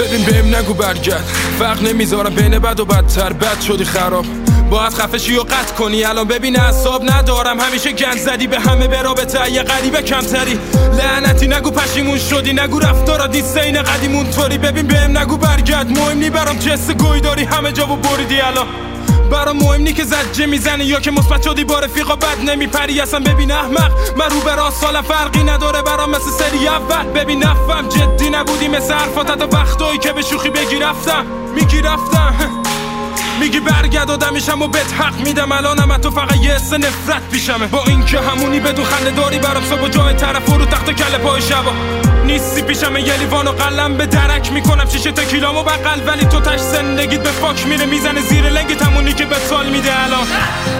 ببین بهم نگو برگرد، فرق نمیذارم بین بد و بدتر. بد شدی خراب، باید خفشی و قطع کنی. الان ببین اعصاب ندارم، همیشه گند زدی به همه به رابطه یه غریبه کمتری. لعنتی نگو پشیمون شدی، نگو رفتارا دیسین قدیمون طوری. ببین بهم نگو برگرد، مهم نی برام جس گوی داری همه جا و بریدی. الان برام مهم نی که زجه میزنی یا که مثبت شدی با رفیقا بد نمیپری. اصلا ببین احمق، من رو به راست سال فرقی نداره برام مثل سری اول. ببین نفهم جدی نبودی مثل حرفات، تا وقتایی که به شوخی بگی رفتم میگی رفتم. میگی برگرد آدمیشم و بهت حق میدم. الانم تو فقط یه حس نفرت پیشمه، با این که همونی بدون خنده داری برام صبح و جای طرف رو تخت کله پای شبا نیستی پیشمه. یه لیوان و قلم به درک میکنم، شیشه تکیلامو بغل، ولی تو تش زندگیت به فاک میره. میزنه زیر لنگت همونی که به سال میده. الان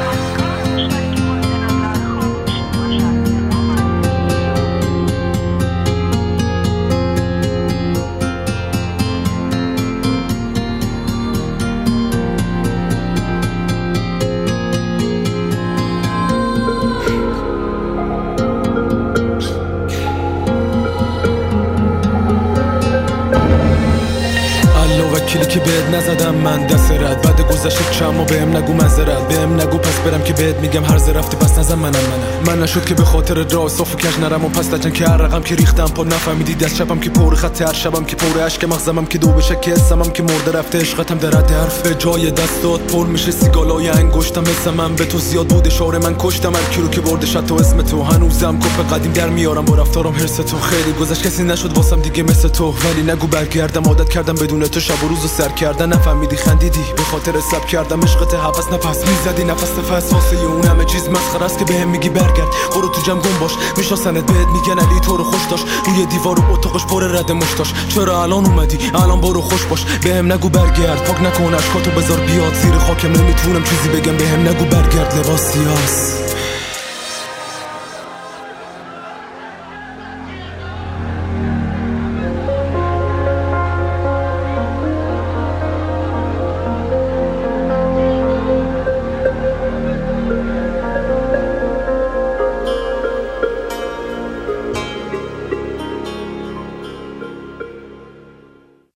وکیلی که بهت نزدم من دست رد، بعد گذشت چما بهم نگو معذرت. بهم نگو پس برم که بهت میگم هر ز رفتی پس نزن من نشد که به خاطر راه صاف و کج نرم و پس لجن که هر رقم که ریختم پا نفهمیدی دست شبم که پر خط، هر شبم که پر اشک مغزمم که دو بشه که حسمم که مرده رفته. عشقتم در حد حرف جای دستات پر میشه سیگالای انگشتم. حس من به تو زیاد بود، اشاره من کشتم هر کی رو که بردش تو اسم تو. هنوزم کپ قدیم در میارم با رفتارم هرس تو. خیلی گذشت کسی نشد واسم دیگه مثل تو، ولی نگو برگردم. عادت کردم بدون تو شب و روزو سر کردن. نفهمیدی خندیدی به خاطر سب کردم عشقت هوس نفس میزدی نفس نفس واسه اون همه چیز مسخره است که بهم میگی برگرد. برو تو جمع گم باش، میشناسنت بهت میگن علی تو رو خوش داشت. روی دیوار و اتاقش پر رد مشتاش. چرا الان اومدی؟ الان برو خوش باش. بهم نگو برگرد، پاک نکن اشکاتو بذار بیاد زیر خاکم. نمیتونم چیزی بگم، بهم نگو برگرد. لباس سیاس